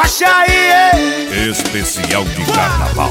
Puxa aí, hein? Especial de carnaval.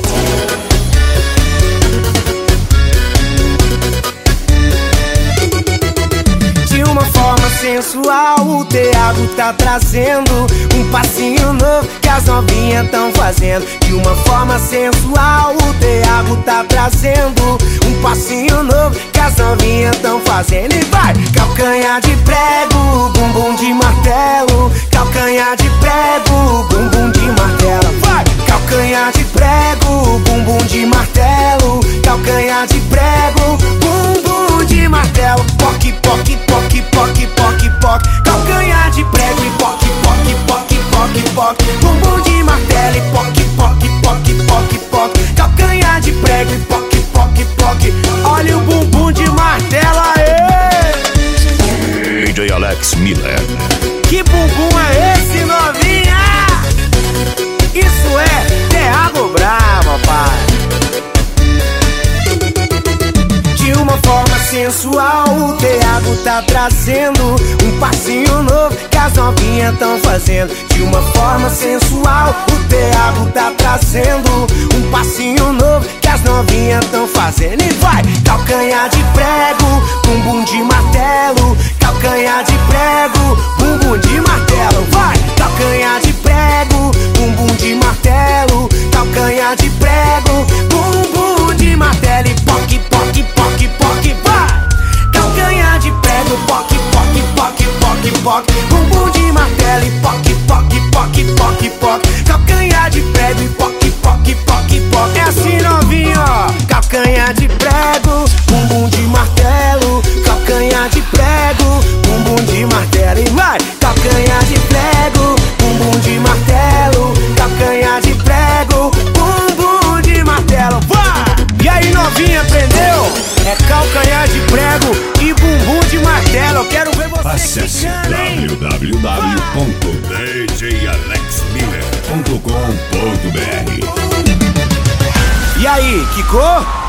De uma forma sensual, o Thiago tá trazendo um passinho novo que as novinhas tão fazendo. De uma forma sensual, o Thiago tá trazendo um passinho novo que as novinhas tão fazendo. E vai! Calcanhar de prego, bumbum de martelo. Calcanhar de prego, bumbum de martelo. Vai! Calcanhar de prego, bumbum de martelo. Calcanhar de prego, bumbum de martelo. Poc, poc, poc, poc, poc, poc. Calcanhar de prego e poc, poc, poc, poc, poc. Bumbum de martelo e poc, poc, poc, poc, poc. Calcanhar de prego e poc, poc, poc. Olha o bumbum de martelo aí. DJ Alex Miller. Que bumbum é esse, novinha? Isso é Thiago Bravo, pai. De uma forma sensual, o Thiago tá trazendo um passinho novo que as novinhas tão fazendo. De uma forma sensual, o Thiago tá trazendo um passinho novo que as novinhas tão fazendo. E vai! Calcanhar de prego, bumbum de martelo. Calcanhar de prego, bumbum de martelo. Vai! Calcanhar de prego, bumbum de martelo. Calcanhar de prego, bumbum de martelo. E poc, poc, poc, poc, vai! Calcanhar de prego, poc, poc, poc, poc, poc. Bumbum de martelo e poc, poc, poc, poc, poc. Calcanhar de prego e poc, poc, poc, poc. É assim, novinho, ó. Calcanhar de prego, bumbum de martelo. Calcanhar de prego, bumbum de martelo. E vai! Calcanhar de prego, bumbum de martelo. Calcanhar de prego, bumbum de martelo. Vai! E aí, novinha, aprendeu? É calcanhar de prego e bumbum de martelo. Eu quero ver você Acesse quicando, hein? www.djalexmiller.com.br. E aí, quicou?